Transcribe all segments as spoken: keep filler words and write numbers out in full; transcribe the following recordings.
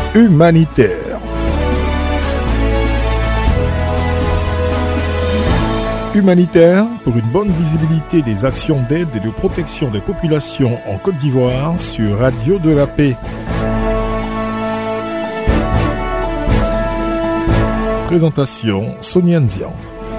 Humanitaire. Humanitaire pour une bonne visibilité des actions d'aide et de protection des populations en Côte d'Ivoire sur Radio de la Paix. Présentation Sonia Nzian.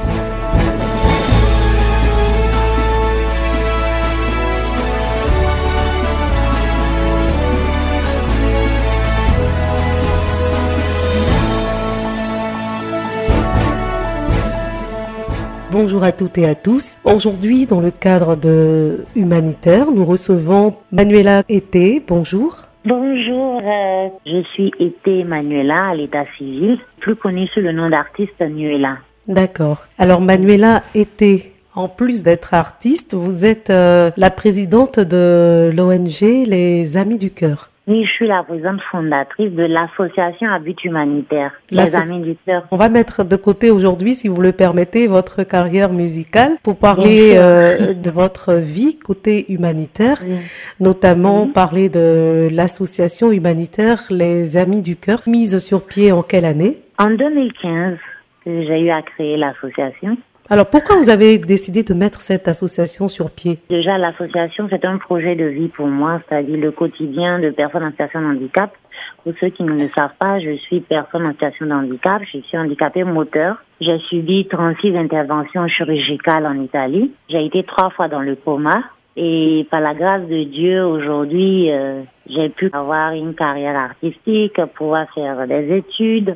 Bonjour à toutes et à tous. Aujourd'hui, dans le cadre de Humanitaire, nous recevons Manuela Été. Bonjour. Bonjour, euh, je suis Été Manuela à l'état civil, plus connue sous le nom d'artiste Nuela. D'accord. Alors Manuela Été, en plus d'être artiste, vous êtes euh, la présidente de l'O N G Les Amis du Cœur. Oui, je suis la présidente fondatrice de l'association à but humanitaire, Les Amis du Cœur. On va mettre de côté aujourd'hui, si vous le permettez, votre carrière musicale pour parler euh, de votre vie côté humanitaire, oui. notamment oui. parler de l'association humanitaire Les Amis du Cœur, mise sur pied en quelle année? En deux mille quinze, j'ai eu à créer l'association. Alors, pourquoi vous avez décidé de mettre cette association sur pied? Déjà, l'association, c'est un projet de vie pour moi, c'est-à-dire le quotidien de personnes en situation de handicap. Pour ceux qui ne le savent pas, je suis personne en situation de handicap. Je suis handicapée moteur. J'ai subi trente-six interventions chirurgicales en Italie. J'ai été trois fois dans le coma. Et par la grâce de Dieu, aujourd'hui, euh, j'ai pu avoir une carrière artistique, pouvoir faire des études,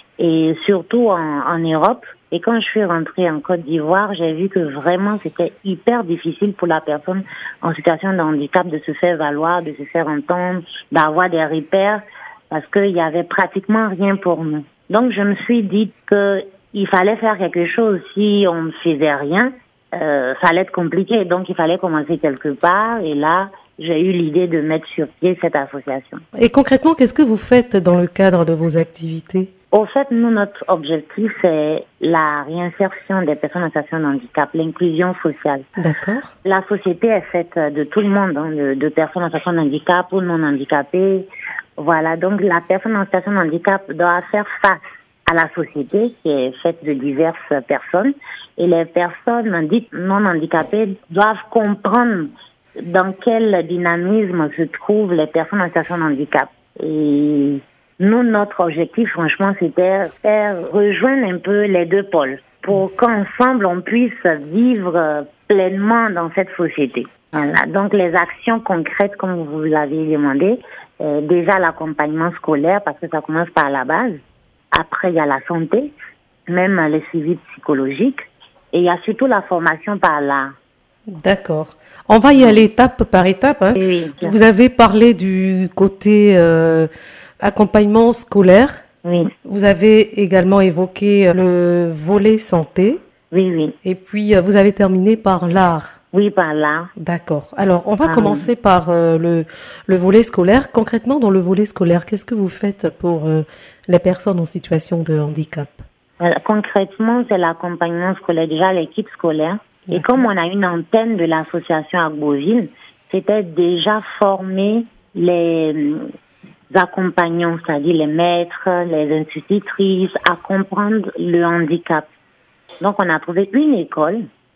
et surtout en, en Europe. Et quand je suis rentrée en Côte d'Ivoire, j'ai vu que vraiment c'était hyper difficile pour la personne en situation de handicap de se faire valoir, de se faire entendre, d'avoir des repères, parce qu'il y avait pratiquement rien pour nous. Donc je me suis dit que il fallait faire quelque chose. Si on ne faisait rien, euh, ça allait être compliqué. Donc il fallait commencer quelque part. Et là, j'ai eu l'idée de mettre sur pied cette association. Et concrètement, qu'est-ce que vous faites dans le cadre de vos activités? Au fait, nous, notre objectif, c'est la réinsertion des personnes en situation de handicap, l'inclusion sociale. D'accord. La société est faite de tout le monde, hein, de, de personnes en situation de handicap ou non handicapées. Voilà, donc la personne en situation de handicap doit faire face à la société qui est faite de diverses personnes. Et les personnes dites non handicapées doivent comprendre dans quel dynamisme se trouvent les personnes en situation de handicap. Et nous, notre objectif, franchement, c'était faire rejoindre un peu les deux pôles pour qu'ensemble, on puisse vivre pleinement dans cette société. Voilà. Donc, les actions concrètes, comme vous l'avez demandé, euh, déjà l'accompagnement scolaire, parce que ça commence par la base. Après, il y a la santé, même les suivis psychologiques. Et il y a surtout la formation par l'art. D'accord. On va y aller étape par étape. Hein. Oui, vous avez parlé du côté euh, accompagnement scolaire. Oui. Vous avez également évoqué le volet santé. Oui, oui. Et puis, vous avez terminé par l'art. Oui, par l'art. D'accord. Alors, on va ah, commencer oui. par euh, le, le volet scolaire. Concrètement, dans le volet scolaire, qu'est-ce que vous faites pour euh, les personnes en situation de handicap? Alors, concrètement, c'est l'accompagnement scolaire, déjà l'équipe scolaire. Et comme on a une antenne de l'association à Beauville, c'était déjà former les accompagnants, c'est-à-dire les maîtres, les institutrices, à comprendre le handicap. Donc, on a trouvé une école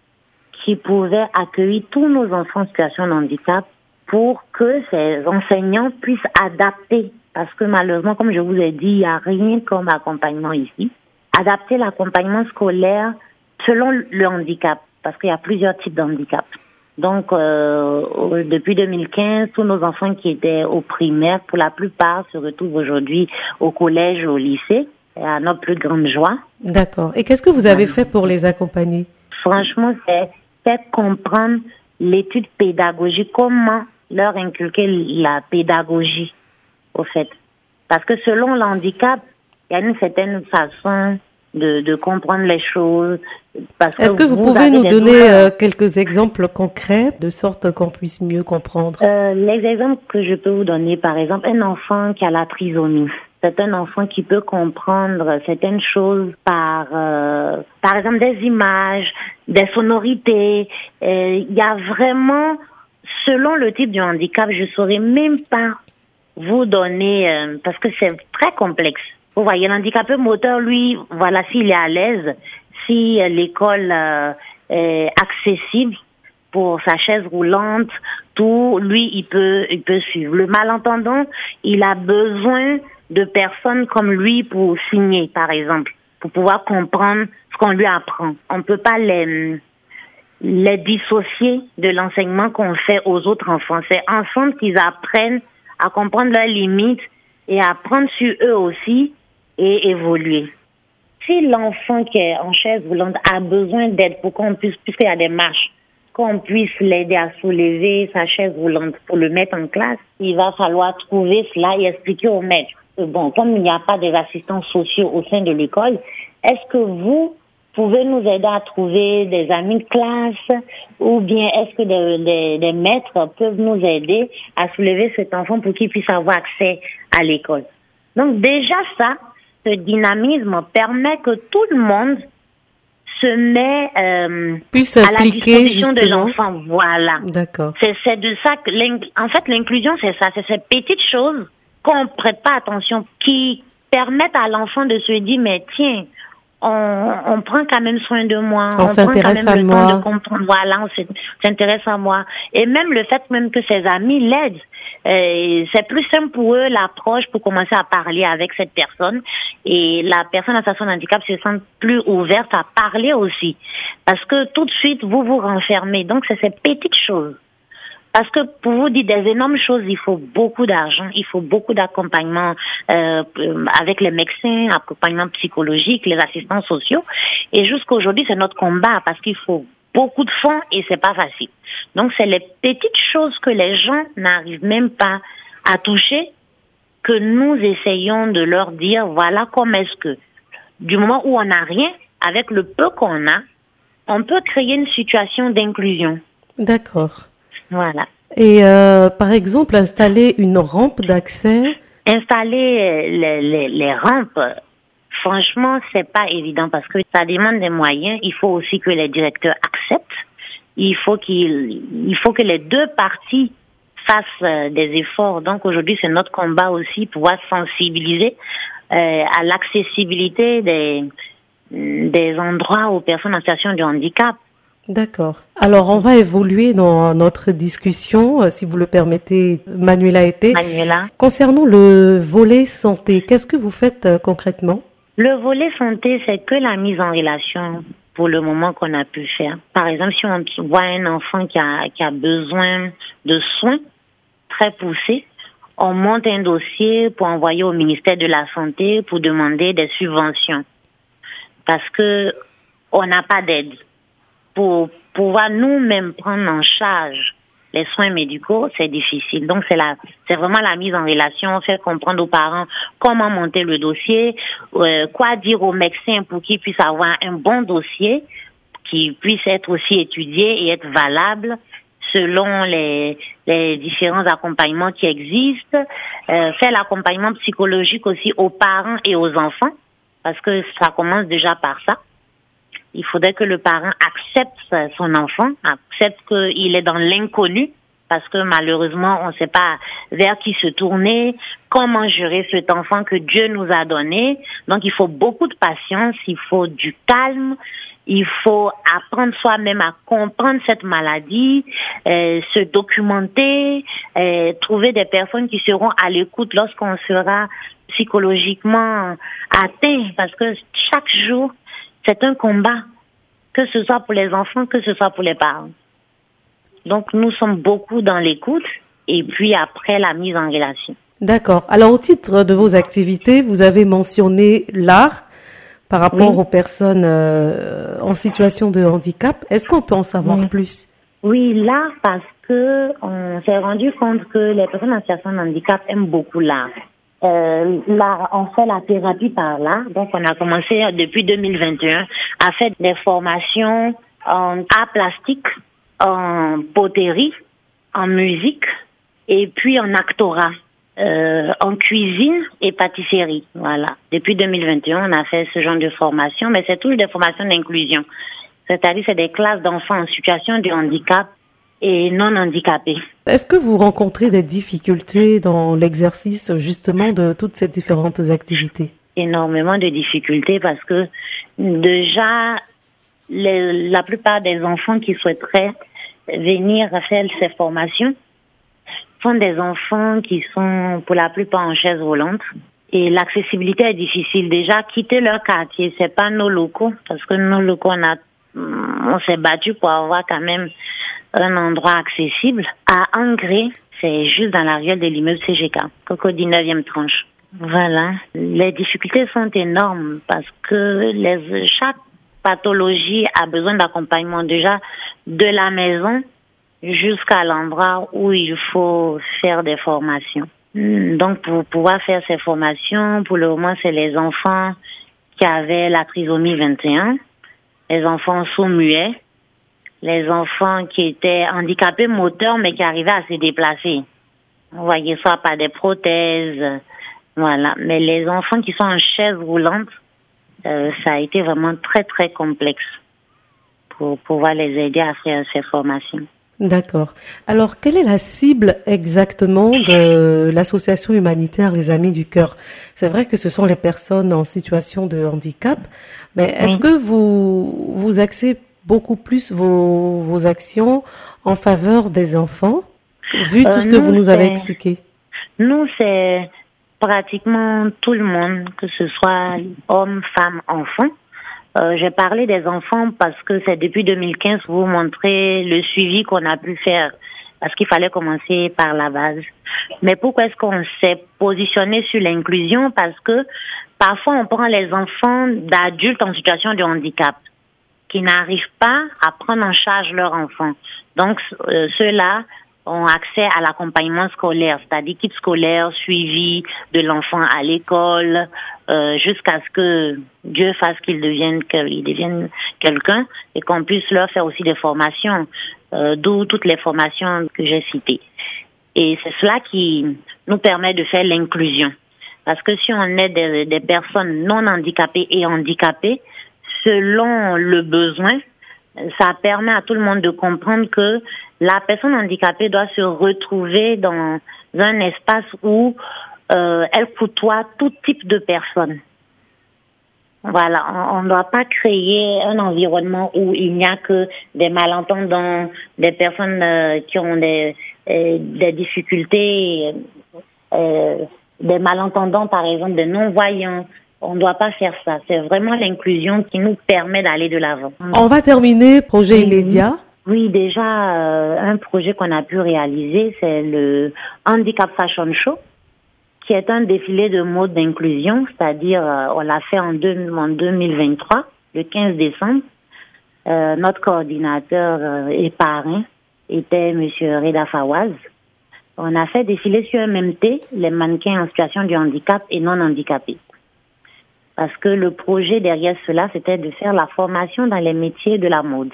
qui pouvait accueillir tous nos enfants en situation de handicap pour que ces enseignants puissent adapter. Parce que malheureusement, comme je vous ai dit, il n'y a rien comme accompagnement ici. Adapter l'accompagnement scolaire selon le handicap, parce qu'il y a plusieurs types de handicap. Donc, euh, depuis deux mille quinze, tous nos enfants qui étaient au primaire, pour la plupart, se retrouvent aujourd'hui au collège, au lycée, à notre plus grande joie. D'accord. Et qu'est-ce que vous avez fait pour les accompagner? Franchement, c'est faire comprendre l'étude pédagogique, comment leur inculquer la pédagogie, au fait. Parce que selon le handicap, il y a une certaine façon de, de comprendre les choses. Parce Est-ce que, que vous, vous pouvez nous donner euh, quelques exemples concrets de sorte qu'on puisse mieux comprendre? euh, Les exemples que je peux vous donner, par exemple, un enfant qui a la trisomie. C'est un enfant qui peut comprendre certaines choses par, euh, par exemple, des images, des sonorités. Il euh, y a vraiment, selon le type de handicap, je ne saurais même pas vous donner, euh, parce que c'est très complexe. Vous voyez, l'handicapé moteur, lui, voilà, s'il est à l'aise, si euh, l'école euh, est accessible pour sa chaise roulante, tout, lui, il peut, il peut suivre. Le malentendant, il a besoin de personnes comme lui pour signer, par exemple, pour pouvoir comprendre ce qu'on lui apprend. On ne peut pas les, les dissocier de l'enseignement qu'on fait aux autres enfants. C'est ensemble qu'ils apprennent à comprendre leurs limites et à prendre sur eux aussi et évoluer. Si l'enfant qui est en chaise roulante a besoin d'aide pour qu'on puisse, puisqu'il y a des marches, qu'on puisse l'aider à soulever sa chaise roulante pour le mettre en classe, il va falloir trouver cela et expliquer au maître. Bon, comme il n'y a pas des assistants sociaux au sein de l'école, est-ce que vous pouvez nous aider à trouver des amis de classe ou bien est-ce que des, des, des maîtres peuvent nous aider à soulever cet enfant pour qu'il puisse avoir accès à l'école? Donc déjà ça, ce dynamisme permet que tout le monde se met euh, puisse à la impliquer disposition de justement. l'enfant. Voilà. D'accord. C'est, c'est de ça que, l'inc- en fait, l'inclusion, c'est ça. C'est ces petites choses qu'on ne prête pas attention, qui permettent à l'enfant de se dire, mais tiens, on, on prend quand même soin de moi. On s'intéresse prend quand même à le moi. temps de comprendre. Voilà, on s'est- s'intéresse à moi. Et même le fait même que ses amis l'aident. Euh, c'est plus simple pour eux l'approche pour commencer à parler avec cette personne et la personne en situation de handicap se sent plus ouverte à parler aussi parce que tout de suite vous vous renfermez. Donc c'est ces petites choses. Parce que pour vous dire des énormes choses, il faut beaucoup d'argent, il faut beaucoup d'accompagnement euh, avec les médecins, accompagnement psychologique, les assistants sociaux. Et jusqu'aujourd'hui, c'est notre combat parce qu'il faut beaucoup de fonds et c'est pas facile. Donc, c'est les petites choses que les gens n'arrivent même pas à toucher que nous essayons de leur dire, voilà comment est-ce que, du moment où on n'a rien, avec le peu qu'on a, on peut créer une situation d'inclusion. D'accord. Voilà. Et euh, par exemple, installer une rampe d'accès. Installer les, les, les rampes, franchement, c'est pas évident parce que ça demande des moyens. Il faut aussi que les directeurs acceptent. Il faut qu'il, il faut que les deux parties fassent euh, des efforts. Donc aujourd'hui, c'est notre combat aussi, pouvoir sensibiliser euh, à l'accessibilité des, des endroits aux personnes en situation de handicap. D'accord. Alors, on va évoluer dans notre discussion, euh, si vous le permettez, Manuela Été. Manuela. Concernant le volet santé, qu'est-ce que vous faites euh, concrètement? Le volet santé, c'est que la mise en relation pour le moment qu'on a pu faire. Par exemple, si on voit un enfant qui a, qui a besoin de soins très poussés, on monte un dossier pour envoyer au ministère de la Santé pour demander des subventions. Parce que on n'a pas d'aide. Pour pouvoir nous-mêmes prendre en charge les soins médicaux, c'est difficile. Donc, c'est la, c'est vraiment la mise en relation, faire comprendre aux parents comment monter le dossier, euh, quoi dire aux médecins pour qu'ils puissent avoir un bon dossier, qui puisse être aussi étudié et être valable selon les, les différents accompagnements qui existent. Euh, faire l'accompagnement psychologique aussi aux parents et aux enfants, parce que ça commence déjà par ça. Il faudrait que le parent accepte son enfant, accepte qu'il est dans l'inconnu, parce que malheureusement, on ne sait pas vers qui se tourner, comment gérer cet enfant que Dieu nous a donné. Donc, il faut beaucoup de patience, il faut du calme, il faut apprendre soi-même à comprendre cette maladie, euh, se documenter, euh, trouver des personnes qui seront à l'écoute lorsqu'on sera psychologiquement atteint, parce que chaque jour, c'est un combat, que ce soit pour les enfants, que ce soit pour les parents. Donc, nous sommes beaucoup dans l'écoute et puis après la mise en relation. D'accord. Alors, au titre de vos activités, vous avez mentionné l'art par rapport oui. aux personnes euh, en situation de handicap. Est-ce qu'on peut en savoir oui. plus? Oui, l'art parce que on s'est rendu compte que les personnes en situation de handicap aiment beaucoup l'art. Euh, là, on fait la thérapie par là. Donc, on a commencé depuis deux mille vingt et un à faire des formations en art plastique, en poterie, en musique et puis en actorat, euh, en cuisine et pâtisserie. Voilà. Depuis deux mille vingt et un, on a fait ce genre de formation, mais c'est toujours des formations d'inclusion. C'est-à-dire, c'est des classes d'enfants en situation de handicap et non handicapés. Est-ce que vous rencontrez des difficultés dans l'exercice justement de toutes ces différentes activités? Énormément de difficultés parce que déjà, les, la plupart des enfants qui souhaiteraient venir faire ces formations sont des enfants qui sont pour la plupart en chaise roulante. Et l'accessibilité est difficile. Déjà, quitter leur quartier, c'est pas nos locaux, parce que nos locaux, on, a, on s'est battu pour avoir quand même un endroit accessible. À Angré, c'est juste dans l'arrière de l'immeuble C G K, Coco dix-neuvième tranche. Voilà. Les difficultés sont énormes parce que les, chaque pathologie a besoin d'accompagnement déjà de la maison jusqu'à l'endroit où il faut faire des formations. Donc, pour pouvoir faire ces formations, pour le moment, c'est les enfants qui avaient la trisomie vingt et un, les enfants sourds-muets, les enfants qui étaient handicapés moteurs, mais qui arrivaient à se déplacer. Vous voyez, soit par des prothèses, voilà. Mais les enfants qui sont en chaise roulante, euh, ça a été vraiment très, très complexe pour pouvoir les aider à faire ces formations. D'accord. Alors, quelle est la cible exactement de l'association humanitaire Les Amis du Cœur? C'est vrai que ce sont les personnes en situation de handicap, mais est-ce oui. que vous, vous axez beaucoup plus vos, vos actions en faveur des enfants, vu tout euh, ce que nous, vous nous avez expliqué? Nous, c'est pratiquement tout le monde, que ce soit hommes, femmes, enfants. Euh, j'ai parlé des enfants parce que c'est depuis deux mille quinze pour vous montrer le suivi qu'on a pu faire, parce qu'il fallait commencer par la base. Mais pourquoi est-ce qu'on s'est positionné sur l'inclusion? Parce que parfois on prend les enfants d'adultes en situation de handicap qui n'arrivent pas à prendre en charge leurs enfants. Donc euh, ceux-là ont accès à l'accompagnement scolaire, c'est-à-dire kit scolaire, suivi de l'enfant à l'école, euh, jusqu'à ce que Dieu fasse qu'ils deviennent, qu'ils deviennent quelqu'un et qu'on puisse leur faire aussi des formations, euh, d'où toutes les formations que j'ai citées. Et c'est cela qui nous permet de faire l'inclusion. Parce que si on est des, des personnes non handicapées et handicapées, selon le besoin, ça permet à tout le monde de comprendre que la personne handicapée doit se retrouver dans un espace où euh, elle côtoie tout type de personnes. Voilà, on ne doit pas créer un environnement où il n'y a que des malentendants, des personnes euh, qui ont des, euh, des difficultés, euh, des malentendants par exemple, des non-voyants. On ne doit pas faire ça. C'est vraiment l'inclusion qui nous permet d'aller de l'avant. On va terminer, projet immédiat. Oui, déjà, euh, un projet qu'on a pu réaliser, c'est le Handicap Fashion Show, qui est un défilé de mode d'inclusion, c'est-à-dire, euh, on l'a fait en, deux, en deux mille vingt-trois, le quinze décembre. Euh, notre coordinateur euh, et parrain était M. Reda Fawaz. On a fait défiler sur M M T les mannequins en situation de handicap et non handicapés. Parce que le projet derrière cela, c'était de faire la formation dans les métiers de la mode.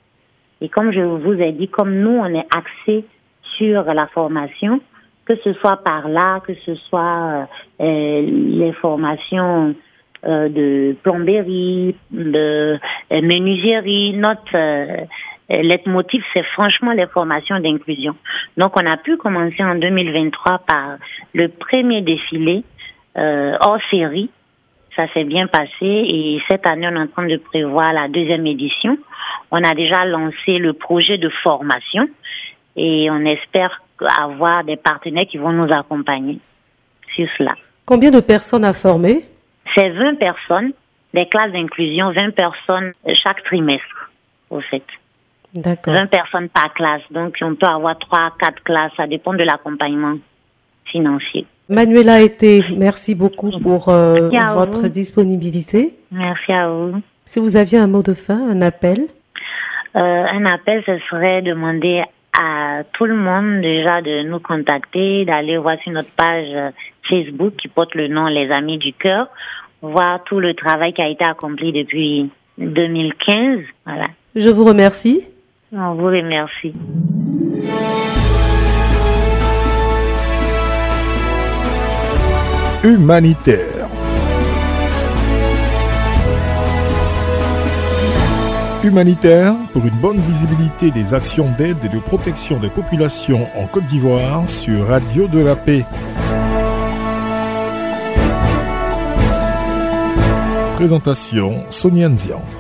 Et comme je vous ai dit, comme nous, on est axé sur la formation, que ce soit par là, que ce soit euh, les formations euh, de plomberie, de euh, menuiserie, notre euh, leitmotiv, c'est franchement les formations d'inclusion. Donc, on a pu commencer en deux mille vingt-trois par le premier défilé euh, hors série. Ça s'est bien passé et cette année, on est en train de prévoir la deuxième édition. On a déjà lancé le projet de formation et on espère avoir des partenaires qui vont nous accompagner sur cela. Combien de personnes à former? C'est vingt personnes, des classes d'inclusion, vingt personnes chaque trimestre, au fait. D'accord. vingt personnes par classe, donc on peut avoir trois, quatre classes, ça dépend de l'accompagnement financier. Manuela Été, merci beaucoup pour euh, votre vous. disponibilité. Merci à vous. Si vous aviez un mot de fin, un appel? euh, Un appel, ce serait demander à tout le monde déjà de nous contacter, d'aller voir sur notre page Facebook qui porte le nom Les Amis du Cœur, voir tout le travail qui a été accompli depuis deux mille quinze. Voilà. Je vous remercie. On vous remercie. Humanitaire. Humanitaire pour une bonne visibilité des actions d'aide et de protection des populations en Côte d'Ivoire sur Radio de la Paix. Présentation Sonia Nzian.